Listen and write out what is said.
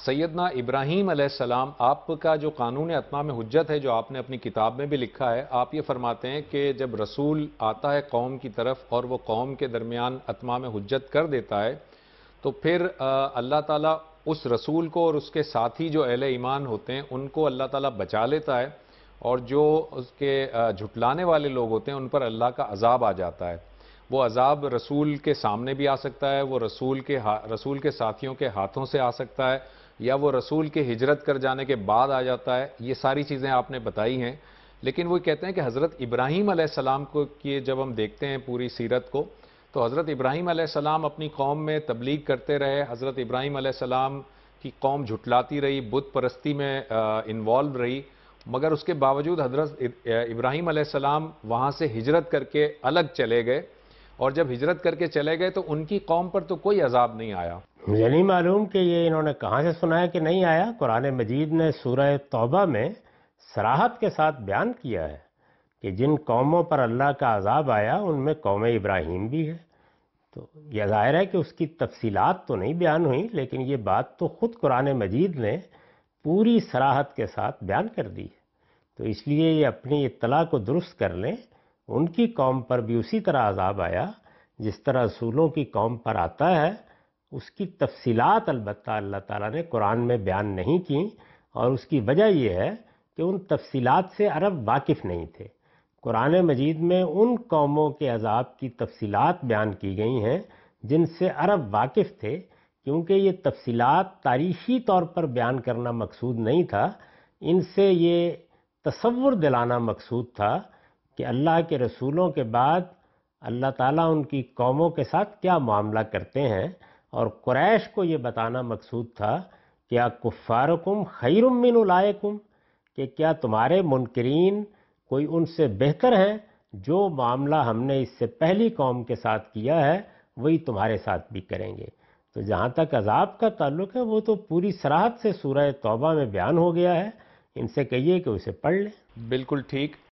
سیدنا ابراہیم علیہ السلام، آپ کا جو قانون اتمام حجت ہے جو آپ نے اپنی کتاب میں بھی لکھا ہے، آپ یہ فرماتے ہیں کہ جب رسول آتا ہے قوم کی طرف اور وہ قوم کے درمیان اتمام حجت کر دیتا ہے تو پھر اللہ تعالیٰ اس رسول کو اور اس کے ساتھی جو اہل ایمان ہوتے ہیں ان کو اللہ تعالیٰ بچا لیتا ہے، اور جو اس کے جھٹلانے والے لوگ ہوتے ہیں ان پر اللہ کا عذاب آ جاتا ہے۔ وہ عذاب رسول کے سامنے بھی آ سکتا ہے، وہ رسول کے ساتھیوں کے ہاتھوں سے آ سکتا ہے، یا وہ رسول کے ہجرت کر جانے کے بعد آ جاتا ہے۔ یہ ساری چیزیں آپ نے بتائی ہیں، لیکن وہ کہتے ہیں کہ حضرت ابراہیم علیہ السلام کو جب ہم دیکھتے ہیں پوری سیرت کو، تو حضرت ابراہیم علیہ السلام اپنی قوم میں تبلیغ کرتے رہے، حضرت ابراہیم علیہ السلام کی قوم جھٹلاتی رہی، بت پرستی میں انوالو رہی، مگر اس کے باوجود حضرت ابراہیم علیہ السلام وہاں سے ہجرت کر کے الگ چلے گئے، اور جب ہجرت کر کے چلے گئے تو ان کی قوم پر تو کوئی عذاب نہیں آیا۔ مجھے نہیں معلوم کہ یہ انہوں نے کہاں سے سنا ہے کہ نہیں آیا۔ قرآن مجید نے سورہ توبہ میں صراحت کے ساتھ بیان کیا ہے کہ جن قوموں پر اللہ کا عذاب آیا ان میں قوم ابراہیم بھی ہے۔ تو یہ ظاہر ہے کہ اس کی تفصیلات تو نہیں بیان ہوئی، لیکن یہ بات تو خود قرآن مجید نے پوری صراحت کے ساتھ بیان کر دی ہے۔ تو اس لیے یہ اپنی اطلاع کو درست کر لیں، ان کی قوم پر بھی اسی طرح عذاب آیا جس طرح رسولوں کی قوم پر آتا ہے۔ اس کی تفصیلات البتہ اللہ تعالیٰ نے قرآن میں بیان نہیں کی، اور اس کی وجہ یہ ہے کہ ان تفصیلات سے عرب واقف نہیں تھے۔ قرآن مجید میں ان قوموں کے عذاب کی تفصیلات بیان کی گئی ہیں جن سے عرب واقف تھے، کیونکہ یہ تفصیلات تاریخی طور پر بیان کرنا مقصود نہیں تھا، ان سے یہ تصور دلانا مقصود تھا کہ اللہ کے رسولوں کے بعد اللہ تعالیٰ ان کی قوموں کے ساتھ کیا معاملہ کرتے ہیں، اور قریش کو یہ بتانا مقصود تھا کیا کفارکم خیر من اولئکم، کہ کیا تمہارے منکرین کوئی ان سے بہتر ہیں؟ جو معاملہ ہم نے اس سے پہلی قوم کے ساتھ کیا ہے وہی تمہارے ساتھ بھی کریں گے۔ تو جہاں تک عذاب کا تعلق ہے وہ تو پوری صراحت سے سورہ توبہ میں بیان ہو گیا ہے، ان سے کہیے کہ اسے پڑھ لیں۔ بالکل ٹھیک۔